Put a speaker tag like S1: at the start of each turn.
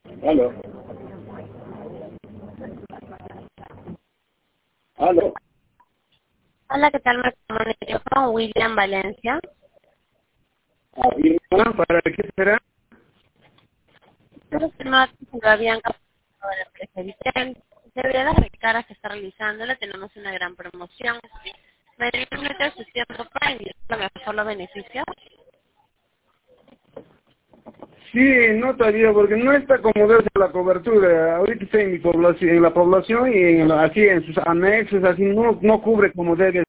S1: Aló. Aló.
S2: Hola, ¿qué tal? Me comunico con William Valencia.
S1: Afirma, ¿para qué será?
S2: Pero que no lo habían captado de la empresa Vicente. Debido a las recargas que está realizando, le tenemos una gran promoción. ¿Me debe meter su tiempo para indicar mejor los beneficios?
S1: Sí, no todavía, porque no está como debe ser la cobertura. Ahorita estoy en mi población, en la población y así en sus anexos, así no cubre como debe